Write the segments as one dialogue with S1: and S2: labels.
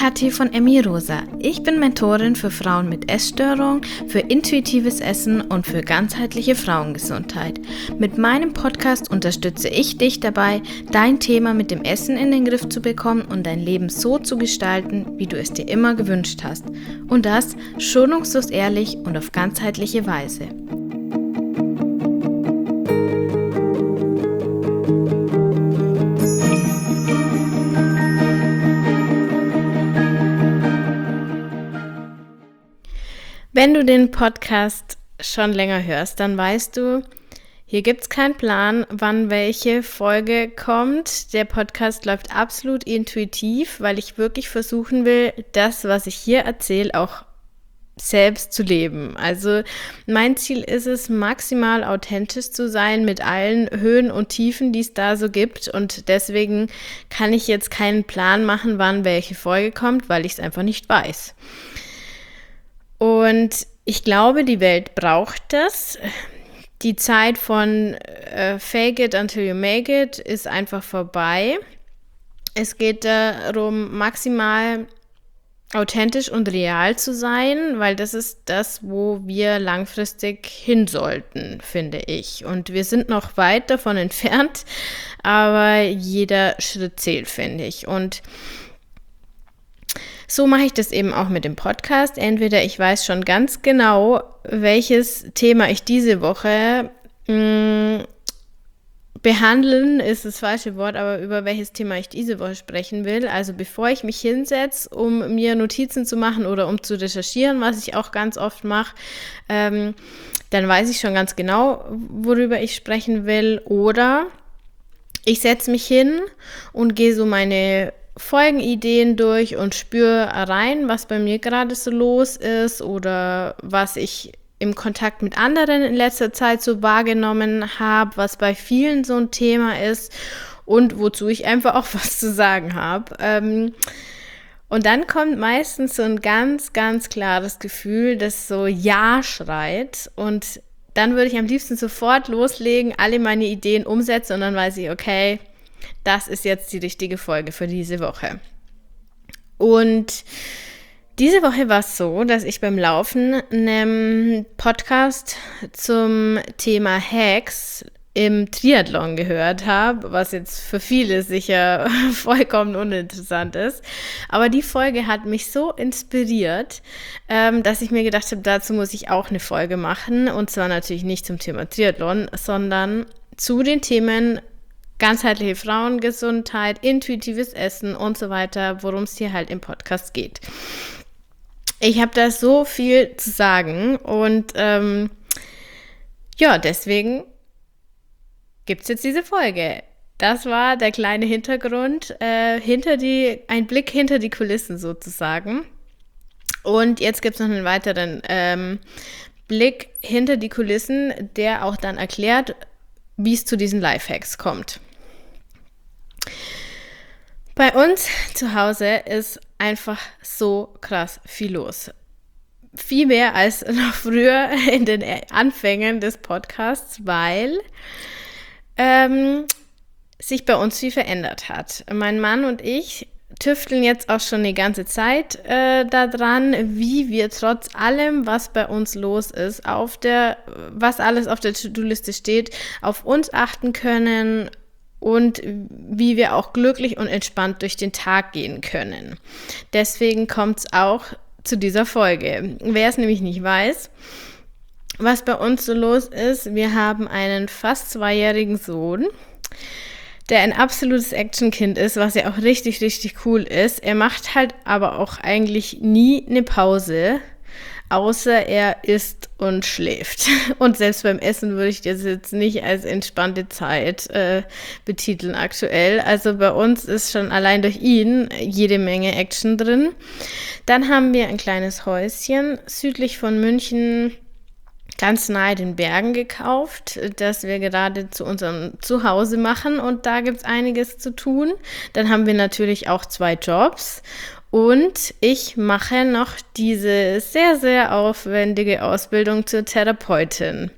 S1: Kathi von Emmy Rosa. Ich bin Mentorin für Frauen mit Essstörung, für intuitives Essen und für ganzheitliche Frauengesundheit. Mit meinem Podcast unterstütze ich dich dabei, dein Thema mit dem Essen in den Griff zu bekommen und dein Leben so zu gestalten, wie du es dir immer gewünscht hast. Und das schonungslos ehrlich und auf ganzheitliche Weise. Wenn du den Podcast schon länger hörst, dann weißt du, hier gibt es keinen Plan, wann welche Folge kommt. Der Podcast läuft absolut intuitiv, weil ich wirklich versuchen will, das, was ich hier erzähle, auch selbst zu leben. Also mein Ziel ist es, maximal authentisch zu sein mit allen Höhen und Tiefen, die es da so gibt. Und deswegen kann ich jetzt keinen Plan machen, wann welche Folge kommt, weil ich es einfach nicht weiß. Und ich glaube, die Welt braucht das. Die Zeit von fake it until you make it ist einfach vorbei. Es geht darum, maximal authentisch und real zu sein, weil das ist das, wo wir langfristig hin sollten, finde ich. Und wir sind noch weit davon entfernt, aber jeder Schritt zählt, finde ich. Und so mache ich das eben auch mit dem Podcast. Entweder ich weiß schon ganz genau, welches Thema ich diese Woche behandeln, ist das falsche Wort, aber über welches Thema ich diese Woche sprechen will. Also bevor ich mich hinsetze, um mir Notizen zu machen oder um zu recherchieren, was ich auch ganz oft mache, dann weiß ich schon ganz genau, worüber ich sprechen will. Oder ich setze mich hin und gehe so meine Folgenideen durch und spüre rein, was bei mir gerade so los ist oder was ich im Kontakt mit anderen in letzter Zeit so wahrgenommen habe, was bei vielen so ein Thema ist und wozu ich einfach auch was zu sagen habe. Und dann kommt meistens so ein ganz, ganz klares Gefühl, das so Ja schreit, und dann würde ich am liebsten sofort loslegen, alle meine Ideen umsetzen, und dann weiß ich, okay, das ist jetzt die richtige Folge für diese Woche. Und diese Woche war es so, dass ich beim Laufen einen Podcast zum Thema Hacks im Triathlon gehört habe, was jetzt für viele sicher vollkommen uninteressant ist. Aber die Folge hat mich so inspiriert, dass ich mir gedacht habe, dazu muss ich auch eine Folge machen. Und zwar natürlich nicht zum Thema Triathlon, sondern zu den Themen ganzheitliche Frauengesundheit, intuitives Essen und so weiter, worum es hier halt im Podcast geht. Ich habe da so viel zu sagen und deswegen gibt es jetzt diese Folge. Das war der kleine Hintergrund, ein Blick hinter die Kulissen sozusagen. Und jetzt gibt es noch einen weiteren Blick hinter die Kulissen, der auch dann erklärt, wie es zu diesen Lifehacks kommt. Bei uns zu Hause ist einfach so krass viel los. Viel mehr als noch früher in den Anfängen des Podcasts, weil sich bei uns viel verändert hat. Mein Mann und ich tüfteln jetzt auch schon die ganze Zeit daran, wie wir trotz allem, was bei uns los ist, was alles auf der To-Do-Liste steht, auf uns achten können und wie wir auch glücklich und entspannt durch den Tag gehen können. Deswegen kommt es auch zu dieser Folge. Wer es nämlich nicht weiß, was bei uns so los ist: Wir haben einen fast 2-jährigen Sohn, der ein absolutes Actionkind ist, was ja auch richtig, richtig cool ist. Er macht halt aber auch eigentlich nie eine Pause, außer er isst und schläft. Und selbst beim Essen würde ich das jetzt nicht als entspannte Zeit betiteln aktuell. Also bei uns ist schon allein durch ihn jede Menge Action drin. Dann haben wir ein kleines Häuschen südlich von München, ganz nahe den Bergen gekauft, das wir gerade zu unserem Zuhause machen, und da gibt es einiges zu tun. Dann haben wir natürlich auch 2 Jobs und ich mache noch diese sehr, sehr aufwendige Ausbildung zur Therapeutin.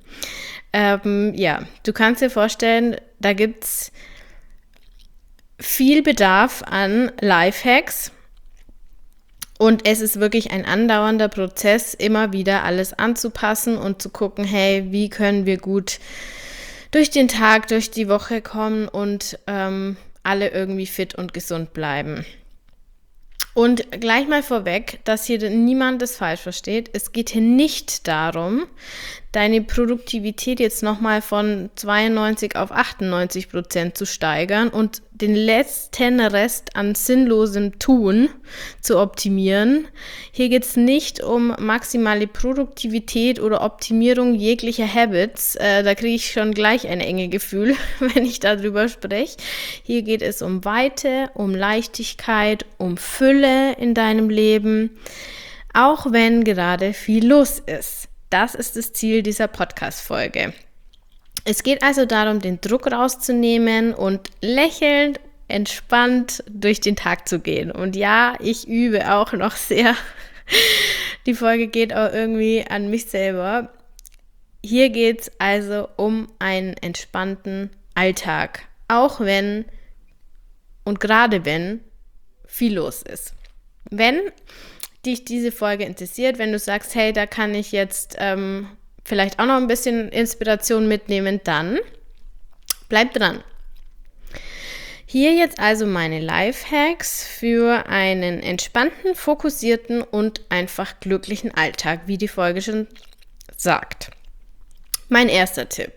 S1: Du kannst dir vorstellen, da gibt es viel Bedarf an Lifehacks, Und es ist wirklich ein andauernder Prozess, immer wieder alles anzupassen und zu gucken, hey, wie können wir gut durch den Tag, durch die Woche kommen und alle irgendwie fit und gesund bleiben. Und gleich mal vorweg, dass hier niemand das falsch versteht. Es geht hier nicht darum, deine Produktivität jetzt nochmal von 92 auf 98% zu steigern und den letzten Rest an sinnlosem Tun zu optimieren. Hier geht es nicht um maximale Produktivität oder Optimierung jeglicher Habits. Da kriege ich schon gleich ein enge Gefühl, wenn ich darüber spreche. Hier geht es um Weite, um Leichtigkeit, um Fülle in deinem Leben, auch wenn gerade viel los ist. Das ist das Ziel dieser Podcast-Folge. Es geht also darum, den Druck rauszunehmen und lächelnd, entspannt durch den Tag zu gehen. Und ja, ich übe auch noch sehr. Die Folge geht auch irgendwie an mich selber. Hier geht es also um einen entspannten Alltag, auch wenn und gerade wenn viel los ist. Wenn dich diese Folge interessiert, wenn du sagst, hey, da kann ich jetzt vielleicht auch noch ein bisschen Inspiration mitnehmen, dann bleib dran. Hier jetzt also meine Lifehacks für einen entspannten, fokussierten und einfach glücklichen Alltag, wie die Folge schon sagt. Mein erster Tipp.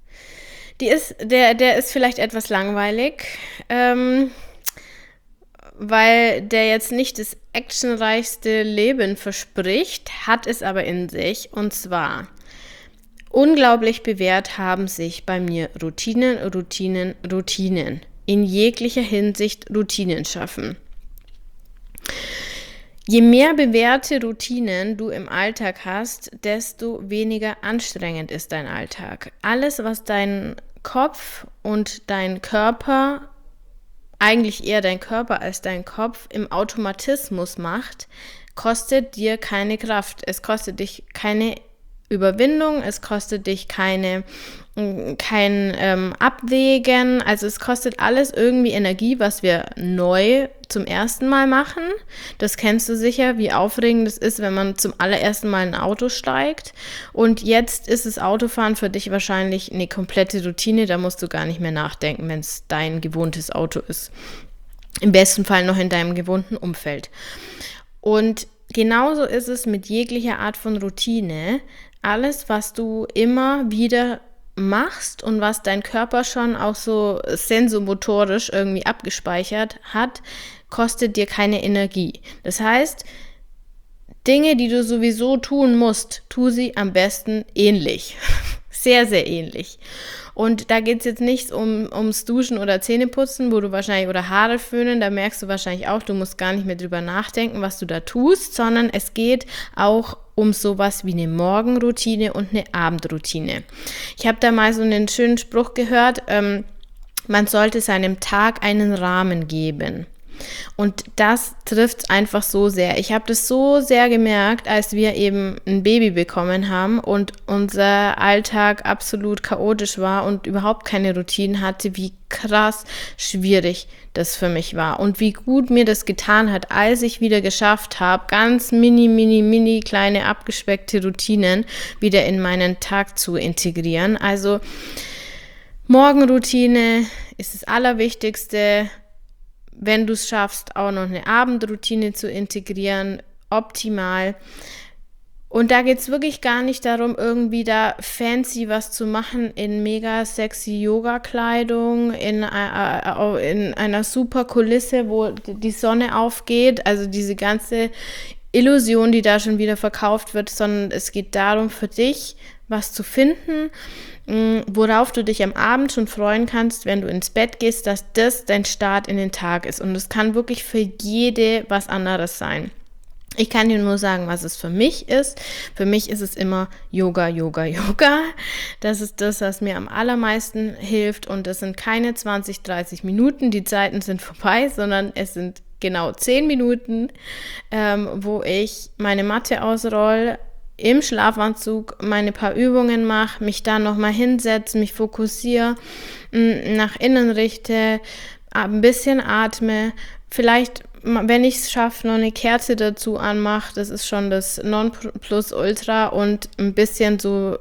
S1: Der ist vielleicht etwas langweilig, weil der jetzt nicht das actionreichste Leben verspricht, hat es aber in sich. Und zwar, unglaublich bewährt haben sich bei mir Routinen. In jeglicher Hinsicht Routinen schaffen. Je mehr bewährte Routinen du im Alltag hast, desto weniger anstrengend ist dein Alltag. Alles, was dein Kopf und dein Körper, eigentlich eher dein Körper als dein Kopf, im Automatismus macht, kostet dir keine Kraft. Es kostet dich keine Überwindung, es kostet dich kein Abwägen, also es kostet alles irgendwie Energie, was wir neu zum ersten Mal machen. Das kennst du sicher, wie aufregend es ist, wenn man zum allerersten Mal in ein Auto steigt. Und jetzt ist das Autofahren für dich wahrscheinlich eine komplette Routine, da musst du gar nicht mehr nachdenken, wenn es dein gewohntes Auto ist. Im besten Fall noch in deinem gewohnten Umfeld. Und genauso ist es mit jeglicher Art von Routine. Alles, was du immer wieder machst und was dein Körper schon auch so sensomotorisch irgendwie abgespeichert hat, kostet dir keine Energie. Das heißt, Dinge, die du sowieso tun musst, tu sie am besten ähnlich. Sehr, sehr ähnlich. Und da geht es jetzt nicht ums Duschen oder Zähneputzen, wo du wahrscheinlich, oder Haare föhnen, da merkst du wahrscheinlich auch, du musst gar nicht mehr drüber nachdenken, was du da tust, sondern es geht auch um sowas wie eine Morgenroutine und eine Abendroutine. Ich habe da mal so einen schönen Spruch gehört, man sollte seinem Tag einen Rahmen geben. Und das trifft einfach so sehr. Ich habe das so sehr gemerkt, als wir eben ein Baby bekommen haben und unser Alltag absolut chaotisch war und überhaupt keine Routinen hatte, wie krass schwierig das für mich war und wie gut mir das getan hat, als ich wieder geschafft habe, ganz mini kleine abgespeckte Routinen wieder in meinen Tag zu integrieren. Also Morgenroutine ist das Allerwichtigste. Wenn du es schaffst, auch noch eine Abendroutine zu integrieren, optimal. Und da geht es wirklich gar nicht darum, irgendwie da fancy was zu machen in mega sexy Yoga-Kleidung, in einer super Kulisse, wo die Sonne aufgeht. Also diese ganze Illusion, die da schon wieder verkauft wird, sondern es geht darum, für dich was zu finden, worauf du dich am Abend schon freuen kannst, wenn du ins Bett gehst, dass das dein Start in den Tag ist. Und es kann wirklich für jede was anderes sein. Ich kann dir nur sagen, was es für mich ist. Für mich ist es immer Yoga. Das ist das, was mir am allermeisten hilft. Und das sind keine 20, 30 Minuten, die Zeiten sind vorbei, sondern es sind genau 10 Minuten, wo ich meine Matte ausrolle, im Schlafanzug meine paar Übungen mache, mich dann nochmal hinsetze, mich fokussiere, nach innen richte, ein bisschen atme, vielleicht wenn ich es schaffe, noch eine Kerze dazu anmache, das ist schon das Nonplusultra und ein bisschen so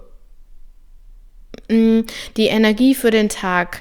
S1: die Energie für den Tag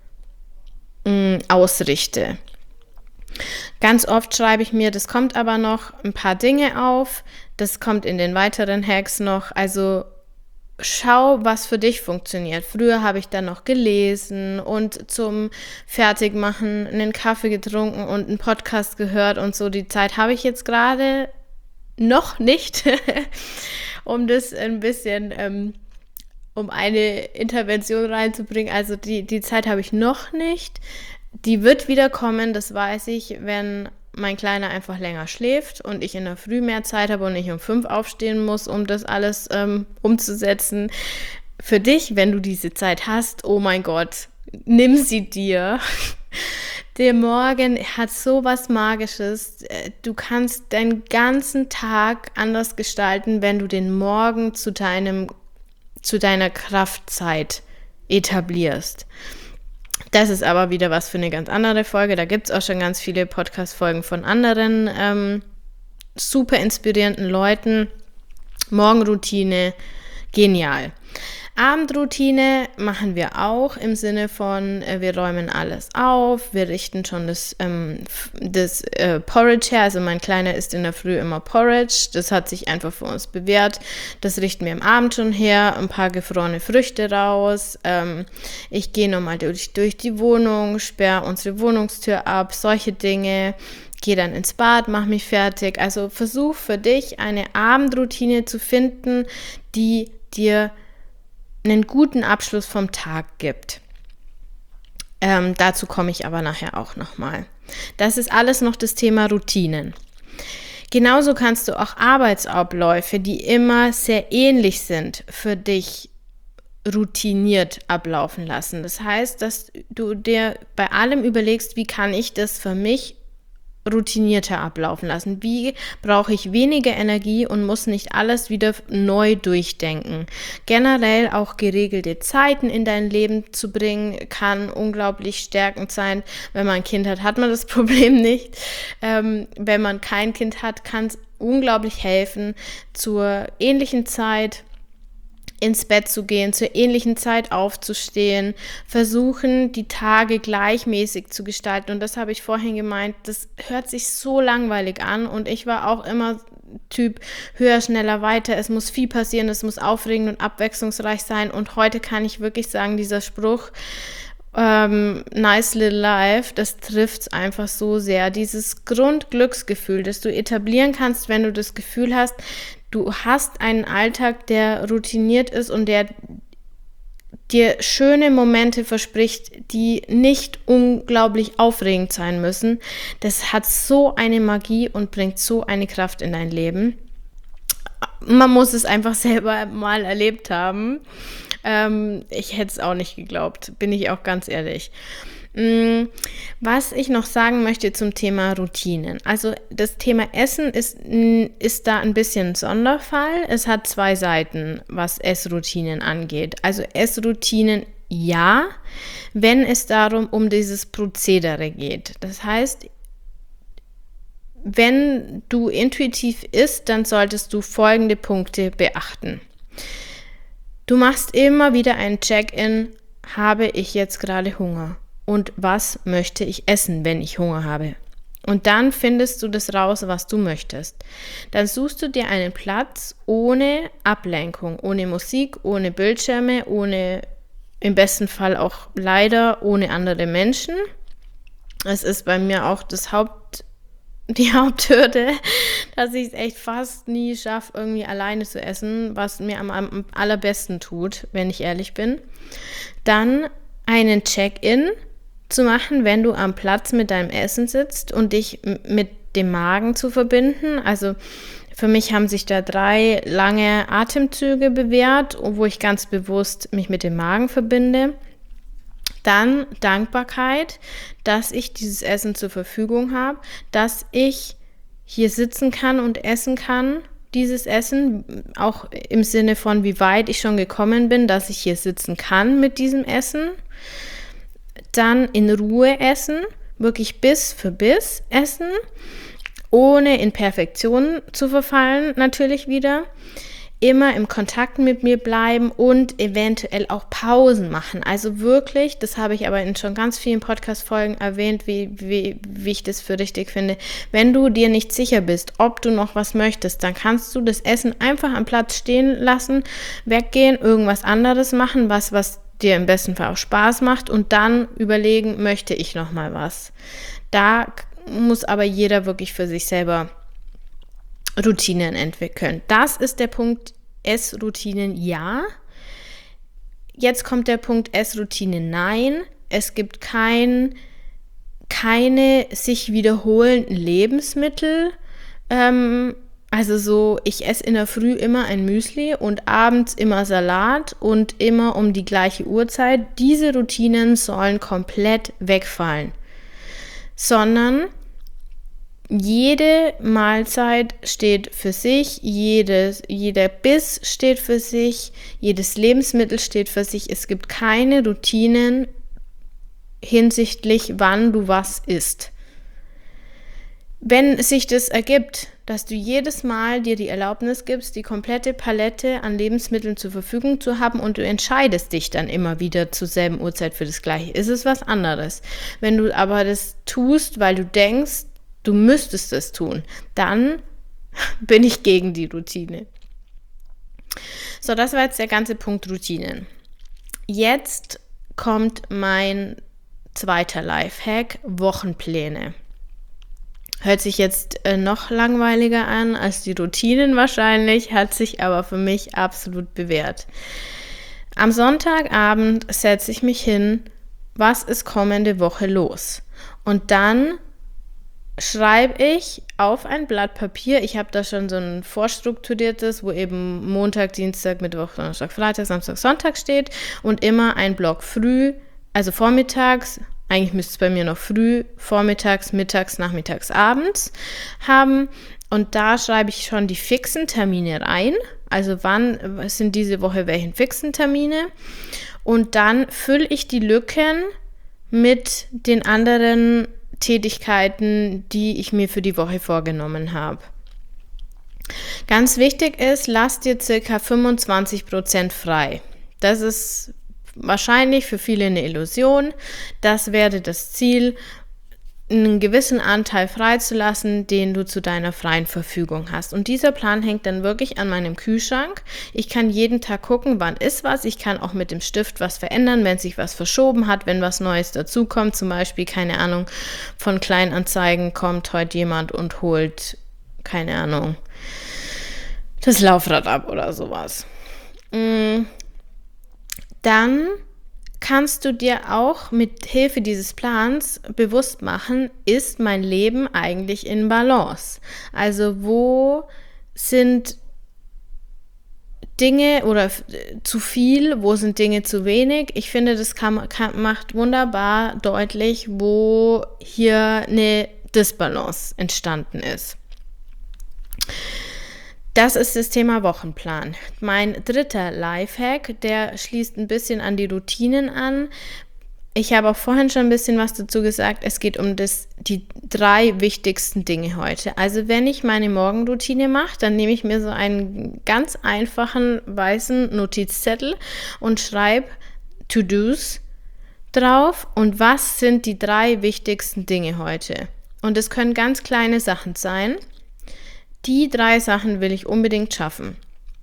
S1: ausrichte. Ganz oft schreibe ich mir, das kommt aber noch, ein paar Dinge auf, das kommt in den weiteren Hacks noch, also schau, was für dich funktioniert. Früher habe ich dann noch gelesen und zum Fertigmachen einen Kaffee getrunken und einen Podcast gehört und so. Die Zeit habe ich jetzt gerade noch nicht, um das ein bisschen, um eine Intervention reinzubringen. Also die Zeit habe ich noch nicht. Die wird wieder kommen, das weiß ich, wenn mein Kleiner einfach länger schläft und ich in der Früh mehr Zeit habe und nicht um 5 aufstehen muss, um das alles umzusetzen. Für dich, wenn du diese Zeit hast, oh mein Gott, nimm sie dir. Der Morgen hat so was Magisches. Du kannst deinen ganzen Tag anders gestalten, wenn du den Morgen zu deiner Kraftzeit etablierst. Das ist aber wieder was für eine ganz andere Folge. Da gibt es auch schon ganz viele Podcast-Folgen von anderen super inspirierenden Leuten. Morgenroutine, genial. Abendroutine machen wir auch im Sinne von, wir räumen alles auf, wir richten schon das Porridge her, also mein Kleiner isst in der Früh immer Porridge, das hat sich einfach für uns bewährt, das richten wir am Abend schon her, ein paar gefrorene Früchte raus, ich gehe nochmal durch die Wohnung, sperre unsere Wohnungstür ab, solche Dinge, gehe dann ins Bad, mache mich fertig, also versuch für dich eine Abendroutine zu finden, die dir einen guten Abschluss vom Tag gibt. Dazu komme ich aber nachher auch nochmal. Das ist alles noch das Thema Routinen. Genauso kannst du auch Arbeitsabläufe, die immer sehr ähnlich sind, für dich routiniert ablaufen lassen. Das heißt, dass du dir bei allem überlegst, wie kann ich das für mich routinierter ablaufen lassen? Wie brauche ich weniger Energie und muss nicht alles wieder neu durchdenken? Generell auch geregelte Zeiten in dein Leben zu bringen, kann unglaublich stärkend sein. Wenn man ein Kind hat, hat man das Problem nicht. Wenn man kein Kind hat, kann es unglaublich helfen, zur ähnlichen Zeit ins Bett zu gehen, zur ähnlichen Zeit aufzustehen, versuchen, die Tage gleichmäßig zu gestalten. Und das habe ich vorhin gemeint, das hört sich so langweilig an und ich war auch immer Typ höher, schneller, weiter. Es muss viel passieren, es muss aufregend und abwechslungsreich sein. Und heute kann ich wirklich sagen, dieser Spruch, nice little life, das trifft einfach so sehr. Dieses Grundglücksgefühl, das du etablieren kannst, wenn du das Gefühl hast, du hast einen Alltag, der routiniert ist und der dir schöne Momente verspricht, die nicht unglaublich aufregend sein müssen. Das hat so eine Magie und bringt so eine Kraft in dein Leben. Man muss es einfach selber mal erlebt haben. Ich hätte es auch nicht geglaubt, bin ich auch ganz ehrlich. Was ich noch sagen möchte zum Thema Routinen. Also das Thema Essen ist da ein bisschen ein Sonderfall. Es hat 2 Seiten, was Essroutinen angeht. Also Essroutinen ja, wenn es darum um dieses Prozedere geht. Das heißt, wenn du intuitiv isst, dann solltest du folgende Punkte beachten. Du machst immer wieder ein Check-in, habe ich jetzt gerade Hunger? Und was möchte ich essen, wenn ich Hunger habe? Und dann findest du das raus, was du möchtest. Dann suchst du dir einen Platz ohne Ablenkung, ohne Musik, ohne Bildschirme, ohne, im besten Fall auch leider, ohne andere Menschen. Es ist bei mir auch die Haupthürde, dass ich es echt fast nie schaffe, irgendwie alleine zu essen, was mir am allerbesten tut, wenn ich ehrlich bin. Dann einen Check-in zu machen, wenn du am Platz mit deinem Essen sitzt und dich mit dem Magen zu verbinden. Also für mich haben sich da 3 lange Atemzüge bewährt, wo ich ganz bewusst mich mit dem Magen verbinde. Dann Dankbarkeit, dass ich dieses Essen zur Verfügung habe, dass ich hier sitzen kann und essen kann, dieses Essen, auch im Sinne von, wie weit ich schon gekommen bin, dass ich hier sitzen kann mit diesem Essen. Dann in Ruhe essen, wirklich Biss für Biss essen, ohne in Perfektion zu verfallen, natürlich wieder. Immer im Kontakt mit mir bleiben und eventuell auch Pausen machen. Also wirklich, das habe ich aber in schon ganz vielen Podcast-Folgen erwähnt, wie ich das für richtig finde. Wenn du dir nicht sicher bist, ob du noch was möchtest, dann kannst du das Essen einfach am Platz stehen lassen, weggehen, irgendwas anderes machen, was dir im besten Fall auch Spaß macht und dann überlegen, möchte ich noch mal was. Da muss aber jeder wirklich für sich selber Routinen entwickeln. Das ist der Punkt, Essroutinen ja. Jetzt kommt der Punkt Essroutinen nein. Es gibt keine sich wiederholenden Lebensmittel. Also so, ich esse in der Früh immer ein Müsli und abends immer Salat und immer um die gleiche Uhrzeit. Diese Routinen sollen komplett wegfallen. Sondern jede Mahlzeit steht für sich, jeder Biss steht für sich, jedes Lebensmittel steht für sich. Es gibt keine Routinen hinsichtlich, wann du was isst. Wenn sich das ergibt, dass du jedes Mal dir die Erlaubnis gibst, die komplette Palette an Lebensmitteln zur Verfügung zu haben und du entscheidest dich dann immer wieder zur selben Uhrzeit für das Gleiche, ist es was anderes. Wenn du aber das tust, weil du denkst, du müsstest es tun, dann bin ich gegen die Routine. So, das war jetzt der ganze Punkt Routinen. Jetzt kommt mein zweiter Lifehack, Wochenpläne. Hört sich jetzt noch langweiliger an als die Routinen wahrscheinlich, hat sich aber für mich absolut bewährt. Am Sonntagabend setze ich mich hin, was ist kommende Woche los? Und dann schreibe ich auf ein Blatt Papier, ich habe da schon so ein vorstrukturiertes, wo eben Montag, Dienstag, Mittwoch, Donnerstag, Freitag, Samstag, Sonntag steht und immer ein Block früh, also vormittags, eigentlich müsste es bei mir noch früh, vormittags, mittags, nachmittags, abends haben und da schreibe ich schon die fixen Termine rein, also wann sind diese Woche welchen fixen Termine und dann fülle ich die Lücken mit den anderen Tätigkeiten, die ich mir für die Woche vorgenommen habe. Ganz wichtig ist, lass dir ca. 25% frei. Das ist wahrscheinlich für viele eine Illusion. Das wäre das Ziel, einen gewissen Anteil freizulassen, den du zu deiner freien Verfügung hast. Und dieser Plan hängt dann wirklich an meinem Kühlschrank. Ich kann jeden Tag gucken, wann ist was. Ich kann auch mit dem Stift was verändern, wenn sich was verschoben hat, wenn was Neues dazukommt. Zum Beispiel, keine Ahnung, von Kleinanzeigen kommt heute jemand und holt, keine Ahnung, das Laufrad ab oder sowas. Dann kannst du dir auch mit Hilfe dieses Plans bewusst machen, ist mein Leben eigentlich in Balance? Also wo sind Dinge oder zu viel, wo sind Dinge zu wenig? Ich finde, das macht wunderbar deutlich, wo hier eine Disbalance entstanden ist. Das ist das Thema Wochenplan. Mein dritter Lifehack, der schließt ein bisschen an die Routinen an. Ich habe auch vorhin schon ein bisschen was dazu gesagt. Es geht um die 3 wichtigsten Dinge heute. Also wenn ich meine Morgenroutine mache, dann nehme ich mir so einen ganz einfachen weißen Notizzettel und schreibe To-Dos drauf. Und was sind die 3 wichtigsten Dinge heute? Und es können ganz kleine Sachen sein. Die 3 Sachen will ich unbedingt schaffen,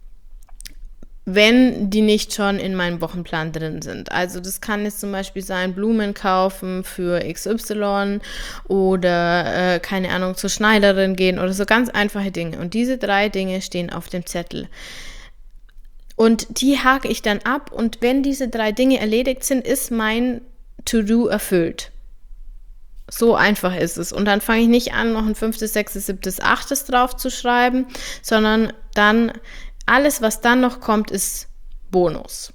S1: wenn die nicht schon in meinem Wochenplan drin sind. Also das kann jetzt zum Beispiel sein, Blumen kaufen für XY oder, keine Ahnung, zur Schneiderin gehen oder so ganz einfache Dinge. Und diese 3 Dinge stehen auf dem Zettel. Und die hake ich dann ab und wenn diese 3 Dinge erledigt sind, ist mein To-Do erfüllt. So einfach ist es. Und dann fange ich nicht an, noch ein 5., 6., 7., 8. drauf zu schreiben, sondern dann alles, was dann noch kommt, ist Bonus.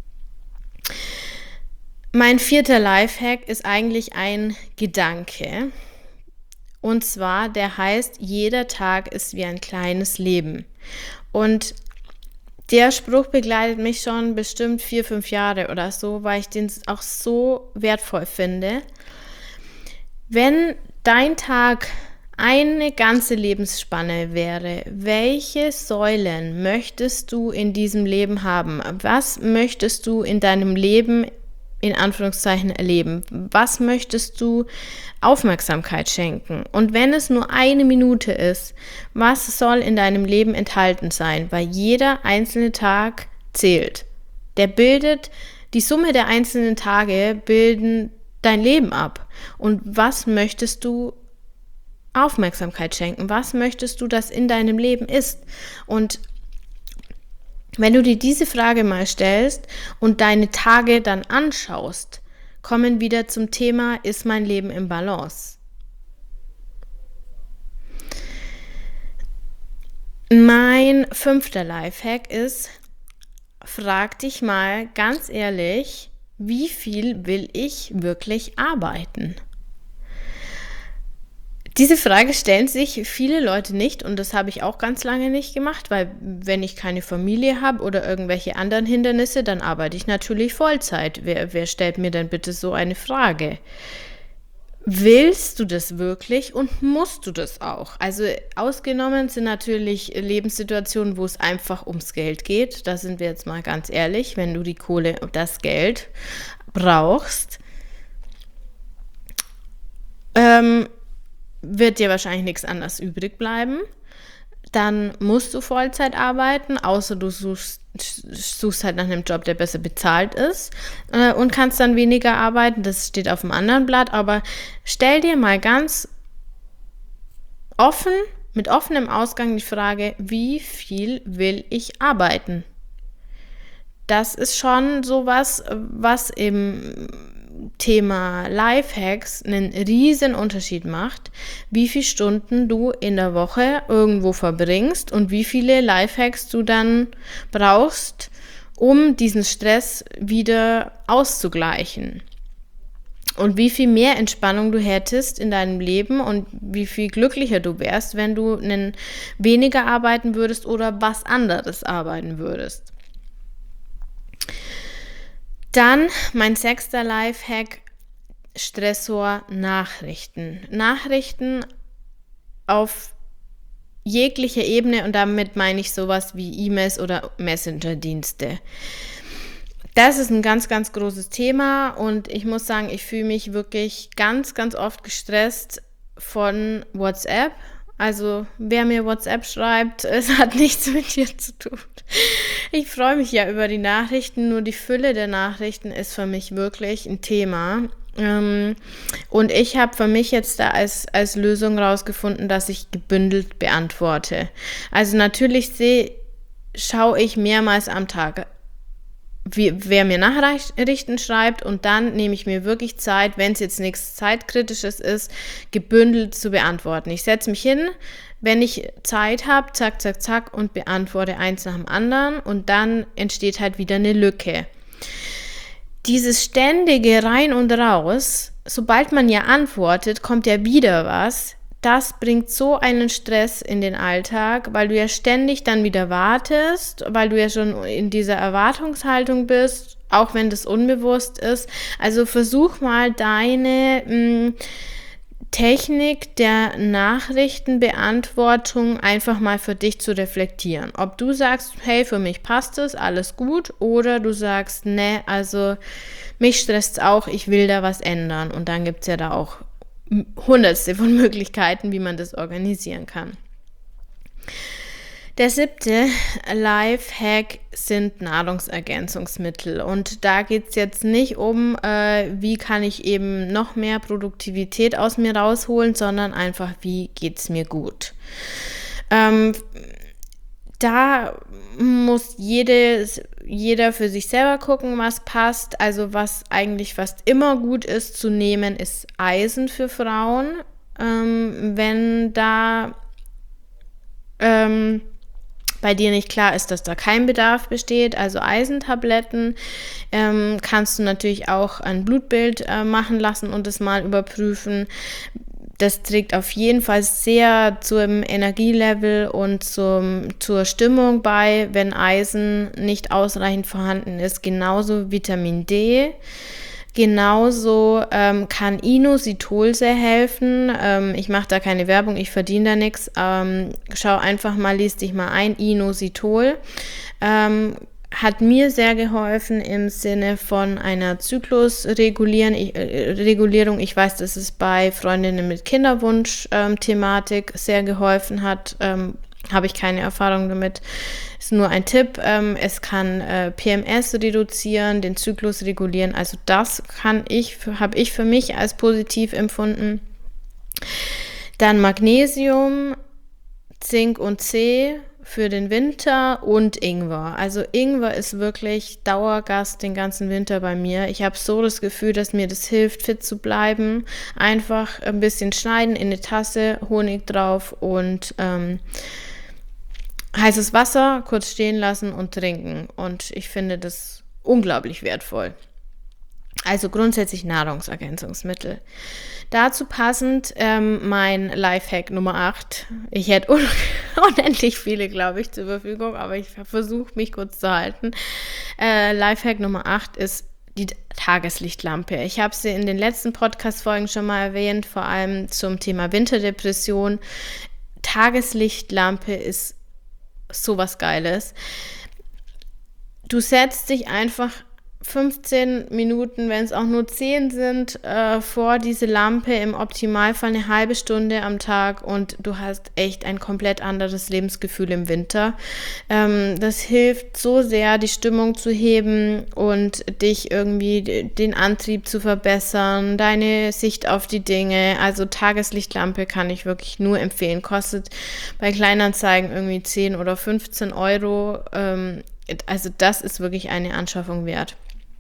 S1: Mein 4. Lifehack ist eigentlich ein Gedanke. Und zwar, der heißt, jeder Tag ist wie ein kleines Leben. Und der Spruch begleitet mich schon bestimmt 4, 5 Jahre oder so, weil ich den auch so wertvoll finde. Wenn dein Tag eine ganze Lebensspanne wäre, welche Säulen möchtest du in diesem Leben haben? Was möchtest du in deinem Leben in Anführungszeichen erleben? Was möchtest du Aufmerksamkeit schenken? Und wenn es nur eine Minute ist, was soll in deinem Leben enthalten sein? Weil jeder einzelne Tag zählt. Die Summe der einzelnen Tage bilden dein Leben ab. Und was möchtest du Aufmerksamkeit schenken? Was möchtest du, dass in deinem Leben ist? Und wenn du dir diese Frage mal stellst und deine Tage dann anschaust, kommen wieder zum Thema, ist mein Leben im Balance? Mein 5. Lifehack ist, frag dich mal ganz ehrlich, wie viel will ich wirklich arbeiten? Diese Frage stellen sich viele Leute nicht und das habe ich auch ganz lange nicht gemacht, weil wenn ich keine Familie habe oder irgendwelche anderen Hindernisse, dann arbeite ich natürlich Vollzeit. Wer stellt mir denn bitte so eine Frage? Willst du das wirklich und musst du das auch? Also ausgenommen sind natürlich Lebenssituationen, wo es einfach ums Geld geht. Da sind wir jetzt mal ganz ehrlich, wenn du die Kohle und das Geld brauchst, wird dir wahrscheinlich nichts anderes übrig bleiben. Dann musst du Vollzeit arbeiten, außer du suchst halt nach einem Job, der besser bezahlt ist und kannst dann weniger arbeiten. Das steht auf dem anderen Blatt. Aber stell dir mal ganz offen, mit offenem Ausgang die Frage, wie viel will ich arbeiten? Das ist schon sowas, was im Thema Lifehacks einen riesen Unterschied macht, wie viele Stunden du in der Woche irgendwo verbringst und wie viele Lifehacks du dann brauchst, um diesen Stress wieder auszugleichen. Und wie viel mehr Entspannung du hättest in deinem Leben und wie viel glücklicher du wärst, wenn du weniger arbeiten würdest oder was anderes arbeiten würdest. Dann mein 6. Lifehack, Stressor Nachrichten. Nachrichten auf jeglicher Ebene und damit meine ich sowas wie E-Mails oder Messenger-Dienste. Das ist ein ganz, ganz großes Thema und ich muss sagen, ich fühle mich wirklich ganz, ganz oft gestresst von WhatsApp. Also wer mir WhatsApp schreibt, es hat nichts mit dir zu tun. Ich freue mich ja über die Nachrichten, nur die Fülle der Nachrichten ist für mich wirklich ein Thema. Und ich habe für mich jetzt da als Lösung rausgefunden, dass ich gebündelt beantworte. Also natürlich schaue ich mehrmals am Tag, wer mir Nachrichten schreibt und dann nehme ich mir wirklich Zeit, wenn es jetzt nichts Zeitkritisches ist, gebündelt zu beantworten. Ich setze mich hin, wenn ich Zeit habe, zack, zack, zack und beantworte eins nach dem anderen und dann entsteht halt wieder eine Lücke. Dieses ständige Rein und Raus, sobald man ja antwortet, kommt ja wieder was. Das bringt so einen Stress in den Alltag, weil du ja ständig dann wieder wartest, weil du ja schon in dieser Erwartungshaltung bist, auch wenn das unbewusst ist. Also versuch mal deine Technik der Nachrichtenbeantwortung einfach mal für dich zu reflektieren. Ob du sagst, hey, für mich passt es, alles gut, oder du sagst, ne, also mich stresst es auch, ich will da was ändern. Und dann gibt es ja da auch Hundertste von Möglichkeiten, wie man das organisieren kann. Der 7. Lifehack sind Nahrungsergänzungsmittel und da geht es jetzt nicht um, wie kann ich eben noch mehr Produktivität aus mir rausholen, sondern einfach, wie geht es mir gut. Da muss jeder für sich selber gucken, was passt. Also was eigentlich fast immer gut ist zu nehmen, ist Eisen für Frauen. Wenn da bei dir nicht klar ist, dass da kein Bedarf besteht, also Eisentabletten, kannst du natürlich auch ein Blutbild machen lassen und es mal überprüfen. Das trägt auf jeden Fall sehr zum Energielevel und zur Stimmung bei, wenn Eisen nicht ausreichend vorhanden ist. Genauso Vitamin D. Genauso kann Inositol sehr helfen. Ich mache da keine Werbung, ich verdiene da nichts. Schau einfach mal, lies dich mal ein, Inositol. Hat mir sehr geholfen im Sinne von einer Zyklusregulierung. Ich weiß, dass es bei Freundinnen mit Kinderwunsch-Thematik sehr geholfen hat. Habe ich keine Erfahrung damit. Ist nur ein Tipp. Es kann PMS reduzieren, den Zyklus regulieren. Also das habe ich für mich als positiv empfunden. Dann Magnesium, Zink und C für den Winter und Ingwer. Also Ingwer ist wirklich Dauergast den ganzen Winter bei mir. Ich habe so das Gefühl, dass mir das hilft, fit zu bleiben. Einfach ein bisschen schneiden in eine Tasse, Honig drauf und heißes Wasser kurz stehen lassen und trinken. Und ich finde das unglaublich wertvoll. Also grundsätzlich Nahrungsergänzungsmittel. Dazu passend mein Lifehack Nummer 8. Ich hätte unendlich viele, glaube ich, zur Verfügung, aber ich versuche mich kurz zu halten. Lifehack Nummer 8 ist die Tageslichtlampe. Ich habe sie in den letzten Podcast-Folgen schon mal erwähnt, vor allem zum Thema Winterdepression. Tageslichtlampe ist sowas Geiles. Du setzt dich einfach 15 Minuten, wenn es auch nur 10 sind, vor diese Lampe, im Optimalfall eine halbe Stunde am Tag und du hast echt ein komplett anderes Lebensgefühl im Winter. Das hilft so sehr, die Stimmung zu heben und dich irgendwie den Antrieb zu verbessern, deine Sicht auf die Dinge. Also Tageslichtlampe kann ich wirklich nur empfehlen. Kostet bei Kleinanzeigen irgendwie 10 oder 15 Euro. Also das ist wirklich eine Anschaffung wert.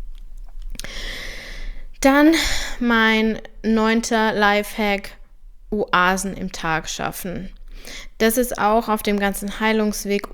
S1: Dann mein 9. Lifehack, Oasen im Tag schaffen. Das ist auch auf dem ganzen Heilungsweg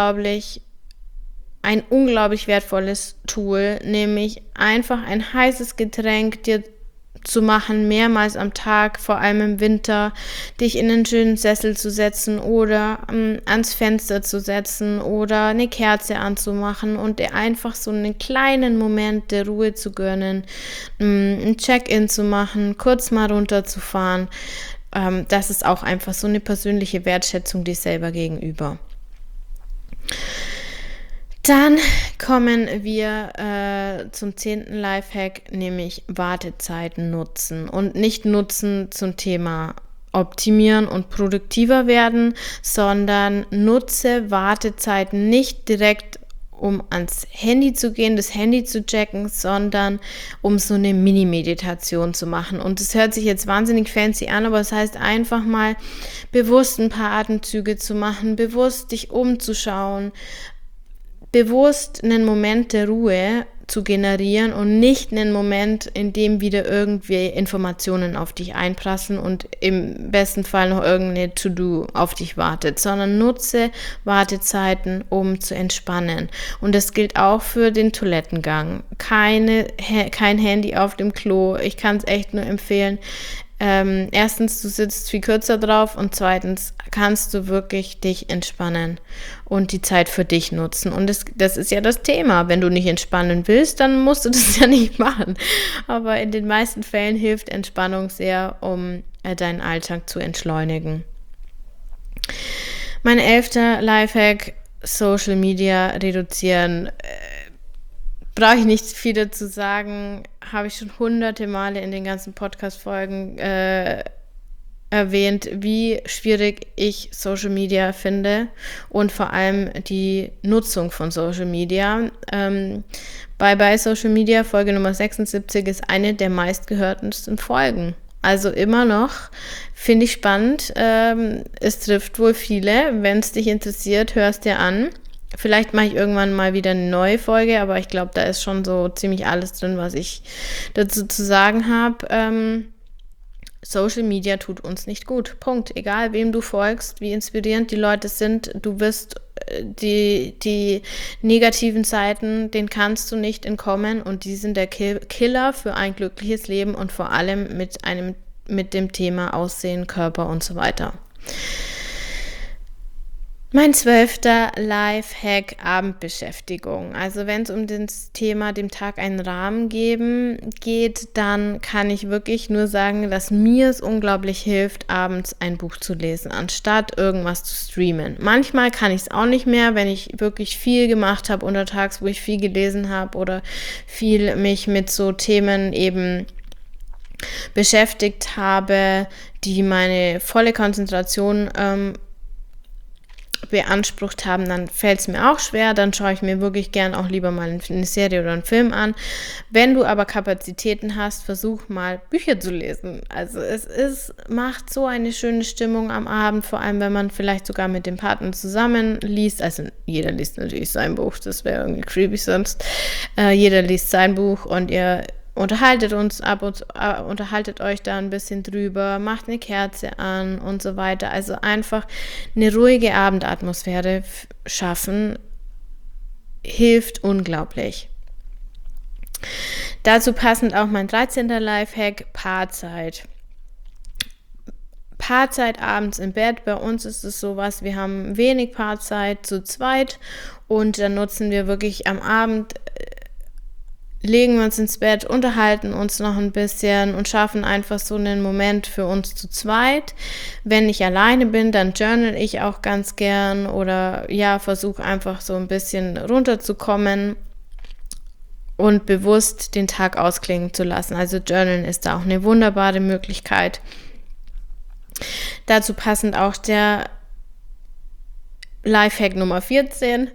S1: ein unglaublich wertvolles Tool, nämlich einfach ein heißes Getränk dir zu machen, mehrmals am Tag, vor allem im Winter, dich in einen schönen Sessel zu setzen oder ans Fenster zu setzen oder eine Kerze anzumachen und dir einfach so einen kleinen Moment der Ruhe zu gönnen, ein Check-in zu machen, kurz mal runterzufahren. Das ist auch einfach so eine persönliche Wertschätzung dir selber gegenüber. Dann kommen wir zum 10. Lifehack, nämlich Wartezeiten nutzen. Und nicht nutzen zum Thema optimieren und produktiver werden, sondern nutze Wartezeiten nicht direkt, um ans Handy zu gehen, das Handy zu checken, sondern um so eine Mini-Meditation zu machen. Und das hört sich jetzt wahnsinnig fancy an, aber es heißt einfach mal bewusst ein paar Atemzüge zu machen, bewusst dich umzuschauen, bewusst einen Moment der Ruhe zu generieren und nicht einen Moment, in dem wieder irgendwie Informationen auf dich einprasseln und im besten Fall noch irgendeine To-Do auf dich wartet, sondern nutze Wartezeiten, um zu entspannen. Und das gilt auch für den Toilettengang. Kein Handy auf dem Klo. Ich kann es echt nur empfehlen. Erstens, du sitzt viel kürzer drauf und zweitens kannst du wirklich dich entspannen und die Zeit für dich nutzen. Und das ist ja das Thema. Wenn du nicht entspannen willst, dann musst du das ja nicht machen. Aber in den meisten Fällen hilft Entspannung sehr, um deinen Alltag zu entschleunigen. Mein 11. Lifehack, Social Media reduzieren. Brauche ich nicht viel dazu sagen, habe ich schon hunderte Male in den ganzen Podcast-Folgen erwähnt, wie schwierig ich Social Media finde und vor allem die Nutzung von Social Media. Bei Social Media, Folge Nummer 76, ist eine der meistgehörtesten Folgen. Also immer noch, finde ich spannend. Es trifft wohl viele. Wenn es dich interessiert, hör es dir an. Vielleicht mache ich irgendwann mal wieder eine neue Folge, aber ich glaube, da ist schon so ziemlich alles drin, was ich dazu zu sagen habe. Social Media tut uns nicht gut. Punkt. Egal, wem du folgst, wie inspirierend die Leute sind, du wirst die negativen Seiten, denen kannst du nicht entkommen und die sind der Killer für ein glückliches Leben und vor allem mit dem Thema Aussehen, Körper und so weiter. Mein 12. Lifehack, Abendbeschäftigung. Also wenn es um das Thema dem Tag einen Rahmen geht, dann kann ich wirklich nur sagen, dass mir es unglaublich hilft, abends ein Buch zu lesen, anstatt irgendwas zu streamen. Manchmal kann ich es auch nicht mehr, wenn ich wirklich viel gemacht habe untertags, wo ich viel gelesen habe oder viel mich mit so Themen eben beschäftigt habe, die meine volle Konzentration beansprucht haben, dann fällt es mir auch schwer, dann schaue ich mir wirklich gern auch lieber mal eine Serie oder einen Film an. Wenn du aber Kapazitäten hast, versuch mal Bücher zu lesen. Also macht so eine schöne Stimmung am Abend, vor allem wenn man vielleicht sogar mit dem Partner zusammen liest. Also jeder liest natürlich sein Buch, das wäre irgendwie creepy sonst. Jeder liest sein Buch und ihr unterhaltet euch da ein bisschen drüber, macht eine Kerze an und so weiter. Also einfach eine ruhige Abendatmosphäre schaffen, hilft unglaublich. Dazu passend auch mein 13. Lifehack, Paarzeit. Paarzeit abends im Bett. Bei uns ist es sowas, wir haben wenig Paarzeit zu zweit und dann nutzen wir wirklich am Abend, legen wir uns ins Bett, unterhalten uns noch ein bisschen und schaffen einfach so einen Moment für uns zu zweit. Wenn ich alleine bin, dann journal ich auch ganz gern oder versuche einfach so ein bisschen runterzukommen und bewusst den Tag ausklingen zu lassen. Also journalen ist da auch eine wunderbare Möglichkeit. Dazu passend auch der Lifehack Nummer 14.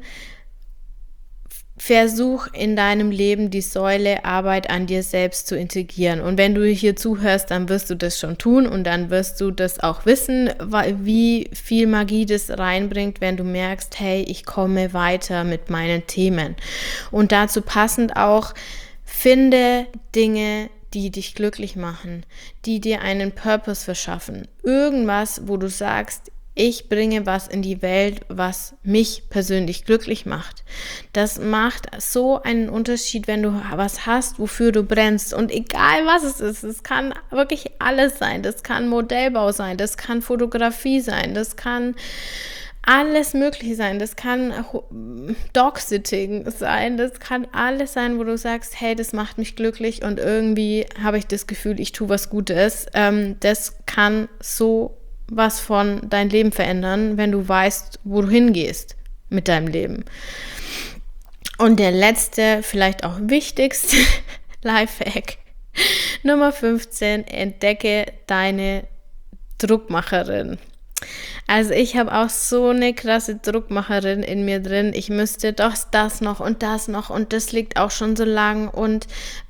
S1: Versuch in deinem Leben die Säule Arbeit an dir selbst zu integrieren. Und wenn du hier zuhörst, dann wirst du das schon tun und dann wirst du das auch wissen, wie viel Magie das reinbringt, wenn du merkst, hey, ich komme weiter mit meinen Themen. Und dazu passend auch, finde Dinge, die dich glücklich machen, die dir einen Purpose verschaffen. Irgendwas, wo du sagst, ich bringe was in die Welt, was mich persönlich glücklich macht. Das macht so einen Unterschied, wenn du was hast, wofür du brennst. Und egal was es ist, es kann wirklich alles sein. Das kann Modellbau sein, das kann Fotografie sein, das kann alles Mögliche sein. Das kann Dog-Sitting sein, das kann alles sein, wo du sagst, hey, das macht mich glücklich und irgendwie habe ich das Gefühl, ich tue was Gutes. Das kann so was von dein Leben verändern, wenn du weißt, wo du hingehst mit deinem Leben. Und der letzte, vielleicht auch wichtigste Lifehack, Nummer 15, entdecke deine Druckmacherin. Also ich habe auch so eine krasse Druckmacherin in mir drin. Ich müsste doch das noch und das liegt auch schon so lang und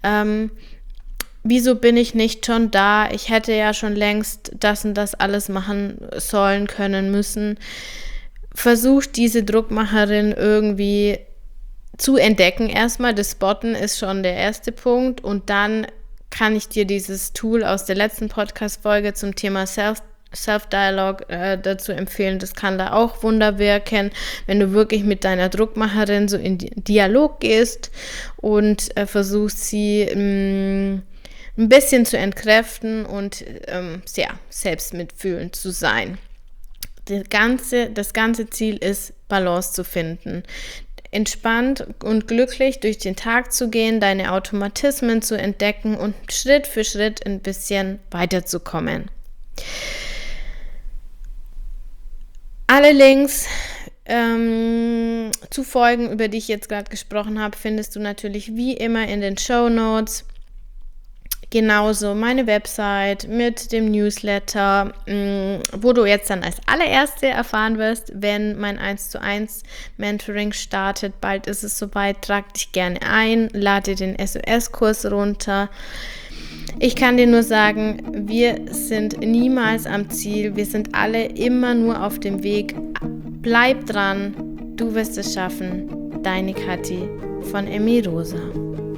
S1: wieso bin ich nicht schon da? Ich hätte ja schon längst das und das alles machen sollen, können, müssen. Versuch diese Druckmacherin irgendwie zu entdecken. Erstmal, das Spotten ist schon der erste Punkt und dann kann ich dir dieses Tool aus der letzten Podcast-Folge zum Thema Self-Dialogue dazu empfehlen. Das kann da auch Wunder wirken, wenn du wirklich mit deiner Druckmacherin so in Dialog gehst und versuchst sie ein bisschen zu entkräften und selbst mitfühlend zu sein. Das ganze Ziel ist, Balance zu finden. Entspannt und glücklich durch den Tag zu gehen, deine Automatismen zu entdecken und Schritt für Schritt ein bisschen weiterzukommen. Alle Links zu Folgen, über die ich jetzt gerade gesprochen habe, findest du natürlich wie immer in den Shownotes. Genauso meine Website mit dem Newsletter, wo du jetzt dann als allererste erfahren wirst, wenn mein 1:1 Mentoring startet. Bald ist es soweit, trag dich gerne ein, lade den SOS-Kurs runter. Ich kann dir nur sagen, wir sind niemals am Ziel, wir sind alle immer nur auf dem Weg. Bleib dran, du wirst es schaffen. Deine Kathi von Emmy Rosa.